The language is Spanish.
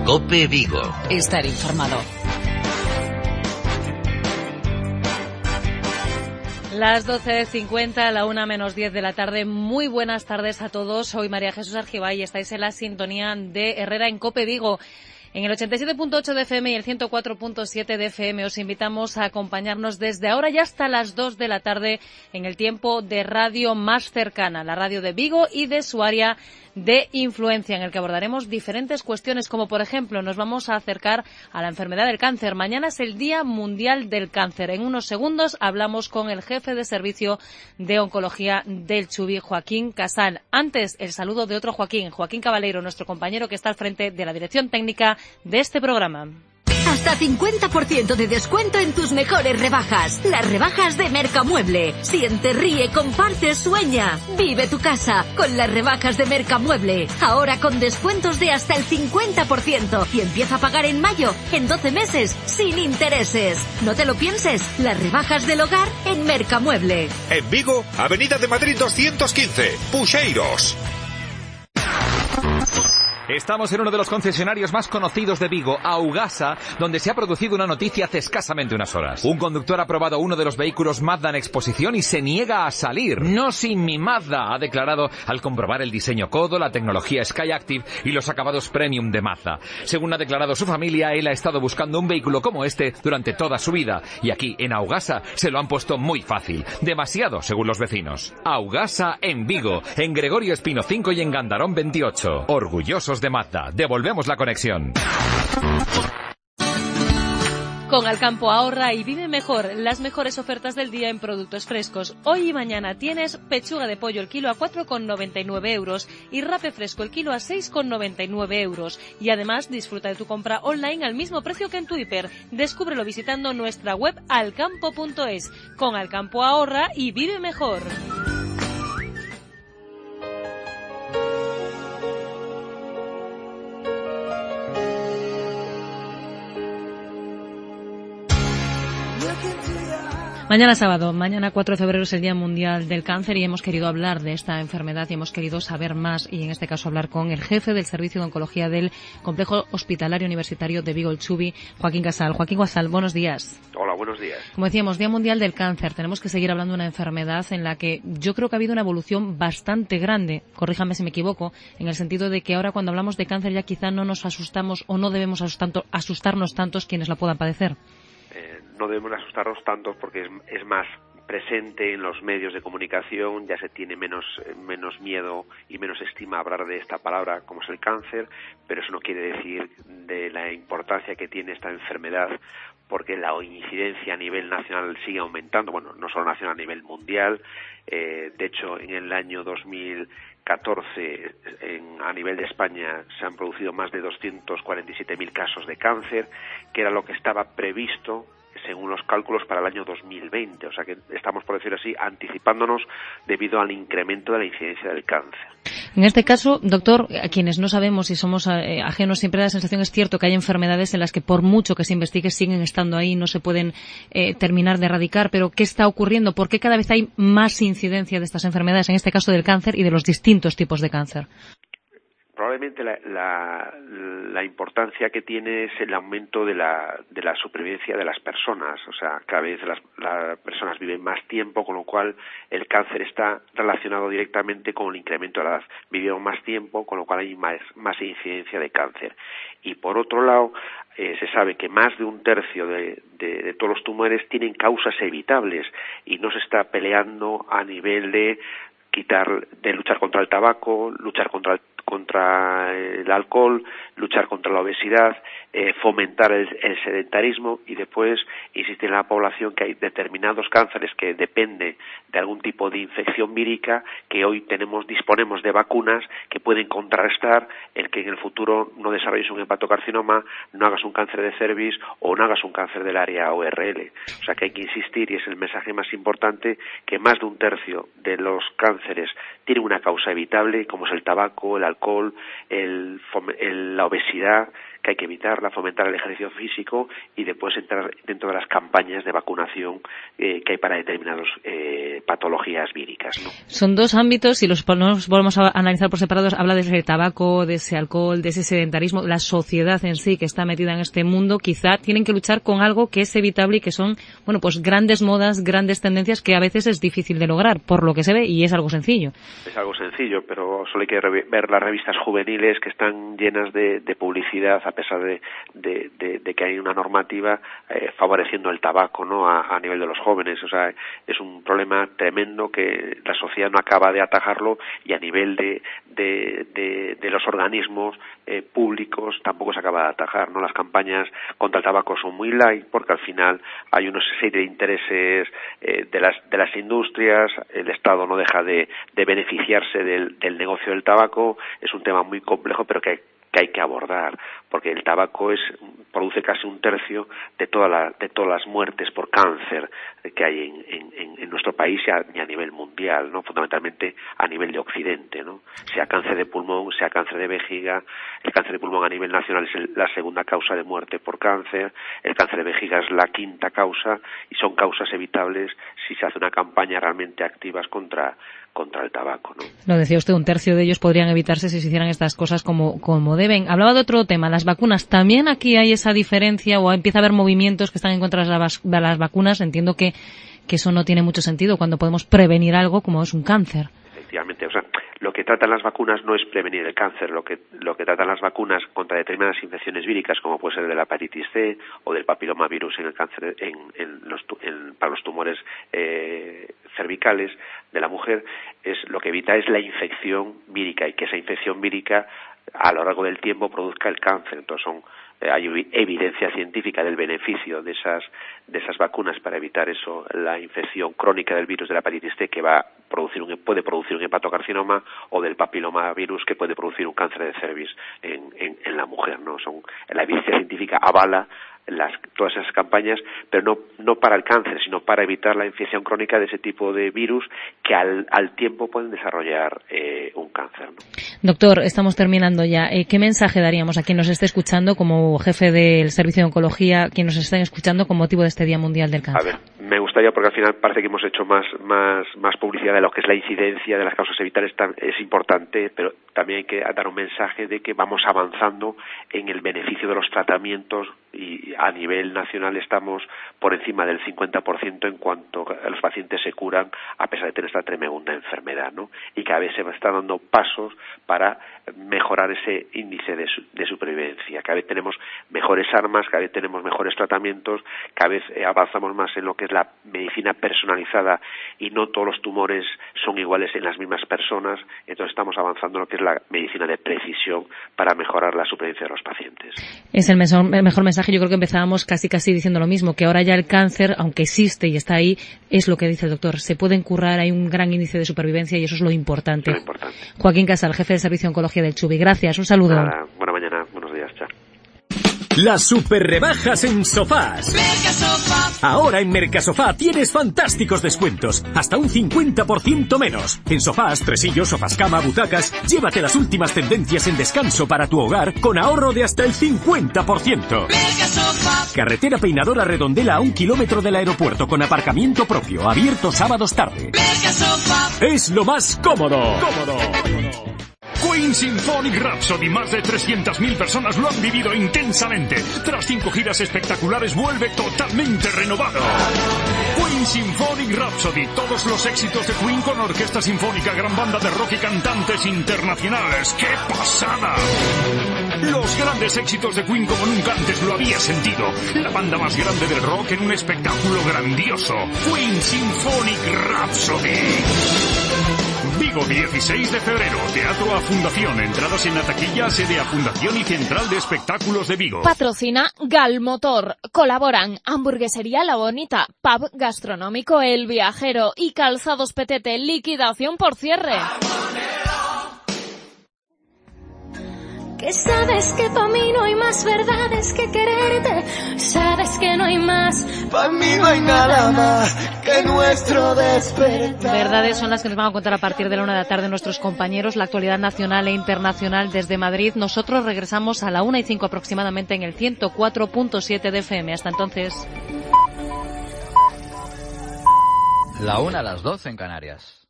COPE Vigo. Estar informado. Las 12:50, la 1:10 de la tarde. Muy buenas tardes a todos. Soy María Jesús Argibay y estáis en la sintonía de Herrera en COPE Vigo. En el 87.8 de FM y el 104.7 de FM os invitamos a acompañarnos desde ahora y hasta las 2 de la tarde en el tiempo de radio más cercana, la radio de Vigo y de su área de influencia, en el que abordaremos diferentes cuestiones, como por ejemplo nos vamos a acercar a la enfermedad del cáncer. Mañana es el Día Mundial del Cáncer. En unos segundos hablamos con el jefe de servicio de oncología del Chubi, Joaquín Casal. Antes, el saludo de otro Joaquín Cabaleiro, nuestro compañero que está al frente de la dirección técnica de este programa. Hasta 50% de descuento en tus mejores rebajas. Las rebajas de Mercamueble. Siente, ríe, comparte, sueña. Vive tu casa con las rebajas de Mercamueble. Ahora con descuentos de hasta el 50%. Y empieza a pagar en mayo, en 12 meses, sin intereses. No te lo pienses. Las rebajas del hogar en Mercamueble. En Vigo, Avenida de Madrid 215, Puxeiros. Estamos en uno de los concesionarios más conocidos de Vigo, Augasa, donde se ha producido una noticia hace escasamente unas horas. Un conductor ha probado uno de los vehículos Mazda en exposición y se niega a salir. No sin mi Mazda, ha declarado al comprobar el diseño Codo, la tecnología Skyactiv y los acabados premium de Mazda. Según ha declarado su familia, él ha estado buscando un vehículo como este durante toda su vida. Y aquí, en Augasa, se lo han puesto muy fácil. Demasiado, según los vecinos. Augasa en Vigo, en Gregorio Espino 5 y en Gandarón 28. Orgullosos de Mazda. Devolvemos la conexión. Con Alcampo ahorra y vive mejor. Las mejores ofertas del día en productos frescos. Hoy y mañana tienes pechuga de pollo el kilo a 4,99 euros y rape fresco el kilo a 6,99 euros. Y además disfruta de tu compra online al mismo precio que en tu hiper. Descúbrelo visitando nuestra web alcampo.es. Con Alcampo ahorra y vive mejor. Mañana sábado, mañana 4 de febrero es el Día Mundial del Cáncer y hemos querido hablar de esta enfermedad y hemos querido saber más y en este caso hablar con el jefe del Servicio de Oncología del Complejo Hospitalario Universitario de Vigo, el Chubi, Joaquín Casal. Joaquín Casal, buenos días. Hola, buenos días. Como decíamos, Día Mundial del Cáncer. Tenemos que seguir hablando de una enfermedad en la que yo creo que ha habido una evolución bastante grande, corríjame si me equivoco, en el sentido de que ahora cuando hablamos de cáncer ya quizá no nos asustamos o no debemos asustarnos tantos quienes la puedan padecer. No debemos asustarnos tanto porque es más presente en los medios de comunicación, ya se tiene menos miedo y menos estima a hablar de esta palabra como es el cáncer, pero eso no quiere decir de la importancia que tiene esta enfermedad, porque la incidencia a nivel nacional sigue aumentando, bueno, no solo nacional, a nivel mundial. De hecho, en el año 2014, a nivel de España, se han producido más de 247.000 casos de cáncer, que era lo que estaba previsto según los cálculos para el año 2020. O sea que estamos, por decirlo así, anticipándonos debido al incremento de la incidencia del cáncer. En este caso, doctor, a quienes no sabemos y somos ajenos, siempre la sensación es cierto que hay enfermedades en las que por mucho que se investigue siguen estando ahí, no se pueden terminar de erradicar, pero ¿qué está ocurriendo? ¿Por qué cada vez hay más incidencia de estas enfermedades, en este caso del cáncer y de los distintos tipos de cáncer? Probablemente la importancia que tiene es el aumento de la supervivencia de las personas. O sea, cada vez las personas viven más tiempo, con lo cual el cáncer está relacionado directamente con el incremento de la edad. Vivimos más tiempo, con lo cual hay más incidencia de cáncer. Y por otro lado, se sabe que más de un tercio de todos los tumores tienen causas evitables y no se está peleando a nivel de luchar contra el tabaco, luchar contra el alcohol, luchar contra la obesidad, fomentar el sedentarismo y después insistir en la población que hay determinados cánceres que dependen de algún tipo de infección vírica que hoy disponemos de vacunas que pueden contrarrestar el que en el futuro no desarrolles un hepatocarcinoma, no hagas un cáncer de cervix o no hagas un cáncer del área ORL. O sea que hay que insistir, y es el mensaje más importante, que más de un tercio de los cánceres tienen una causa evitable, como es el tabaco, el alcohol, la obesidad, que hay que evitarla, fomentar el ejercicio físico y después entrar dentro de las campañas de vacunación que hay para determinadas patologías víricas, ¿no? Son dos ámbitos, si los volvemos a analizar por separados, habla de ese tabaco, de ese alcohol, de ese sedentarismo, la sociedad en sí que está metida en este mundo, quizá tienen que luchar con algo que es evitable y que son, bueno, pues grandes modas, grandes tendencias que a veces es difícil de lograr, por lo que se ve, y es algo sencillo. Es algo sencillo, pero solo hay que ver las revistas juveniles que están llenas de publicidad, a pesar de que hay una normativa favoreciendo el tabaco, ¿no?, a nivel de los jóvenes. O sea, es un problema tremendo que la sociedad no acaba de atajarlo, y a nivel de los organismos públicos tampoco se acaba de atajar, ¿no? Las campañas contra el tabaco son muy light, porque al final hay una serie de intereses de las industrias. El Estado no deja de beneficiarse del negocio del tabaco. Es un tema muy complejo, pero que hay que abordar, porque el tabaco produce casi un tercio de todas las muertes por cáncer que hay en nuestro país y a nivel mundial, ¿no? Fundamentalmente a nivel de Occidente, ¿no? Sea cáncer de pulmón, sea cáncer de vejiga. El cáncer de pulmón a nivel nacional es la segunda causa de muerte por cáncer. El cáncer de vejiga es la quinta causa, y son causas evitables si se hace una campaña realmente activas contra el tabaco, ¿no? Lo decía usted, un tercio de ellos podrían evitarse si se hicieran estas cosas como deben. Hablaba de otro tema, las vacunas. También aquí hay esa diferencia, o empieza a haber movimientos que están en contra de las vacunas. Entiendo que eso no tiene mucho sentido cuando podemos prevenir algo como es un cáncer. Efectivamente, o sea, lo que tratan las vacunas no es prevenir el cáncer. Lo que tratan las vacunas contra determinadas infecciones víricas, como puede ser de la hepatitis C o del papilomavirus en el cáncer, para los tumores cervicales de la mujer, lo que evita es la infección vírica, y que esa infección vírica a lo largo del tiempo produzca el cáncer. Entonces hay evidencia científica del beneficio de esas vacunas para evitar eso, la infección crónica del virus de la hepatitis C, que puede producir un hepatocarcinoma, o del papilomavirus, que puede producir un cáncer de cervix en la mujer, ¿no? La evidencia científica avala todas esas campañas, pero no para el cáncer, sino para evitar la infección crónica de ese tipo de virus que al tiempo pueden desarrollar un cáncer, ¿no? Doctor, estamos terminando ya. ¿Qué mensaje daríamos a quien nos esté escuchando como jefe del Servicio de Oncología, quien nos estén escuchando con motivo de este Día Mundial del Cáncer? A ver, me gustaría, porque al final parece que hemos hecho más publicidad de lo que es la incidencia de las causas evitables. Es importante, pero también hay que dar un mensaje de que vamos avanzando en el beneficio de los tratamientos, y a nivel nacional estamos por encima del 50% en cuanto a los pacientes se curan a pesar de tener esta tremenda enfermedad, ¿no? Y cada vez se están dando pasos para mejorar ese índice de supervivencia. Cada vez tenemos mejores armas, cada vez tenemos mejores tratamientos, cada vez avanzamos más en lo que es la medicina personalizada, y no todos los tumores son iguales en las mismas personas. Entonces estamos avanzando en lo que es la medicina de precisión para mejorar la supervivencia de los pacientes. Es el mejor mensaje. Yo creo que empezábamos casi diciendo lo mismo, que ahora ya el cáncer, aunque existe y está ahí, es lo que dice el doctor, se pueden curar, hay un gran índice de supervivencia, y eso es lo importante. Joaquín Casal, jefe de Servicio de Oncología del Chubi. Gracias, un saludo. Nada, buena mañana, buenos días, chao. Las super rebajas en sofás. Ahora en Mercasofá tienes fantásticos descuentos, hasta un 50% menos. En sofás, tresillos, sofás cama, butacas, llévate las últimas tendencias en descanso para tu hogar con ahorro de hasta el 50%. Carretera Peinadora Redondela a 1 kilómetro del aeropuerto con aparcamiento propio, abierto sábados tarde. Es lo más cómodo. Queen Symphonic Rhapsody, más de 300.000 personas lo han vivido intensamente. Tras 5 giras espectaculares vuelve totalmente renovado. Queen Symphonic Rhapsody, todos los éxitos de Queen con orquesta sinfónica, gran banda de rock y cantantes internacionales. ¡Qué pasada! Los grandes éxitos de Queen como nunca antes lo había sentido. La banda más grande del rock en un espectáculo grandioso. Queen Symphonic Rhapsody. Vigo, 16 de febrero, Teatro A Fundación, entradas en la taquilla, sede A Fundación y Central de Espectáculos de Vigo. Patrocina Galmotor, colaboran Hamburguesería La Bonita, Pub Gastronómico El Viajero y Calzados Petete, liquidación por cierre. Que sabes que para mí no hay más verdades que quererte. Sabes que no hay más. Para mí no hay nada más que nuestro despertar. Verdades son las que nos van a contar a partir de la 1 de la tarde nuestros compañeros, la actualidad nacional e internacional desde Madrid. Nosotros regresamos a la 1:05 aproximadamente en el 104.7 de FM. Hasta entonces. La 1 a las 12 en Canarias.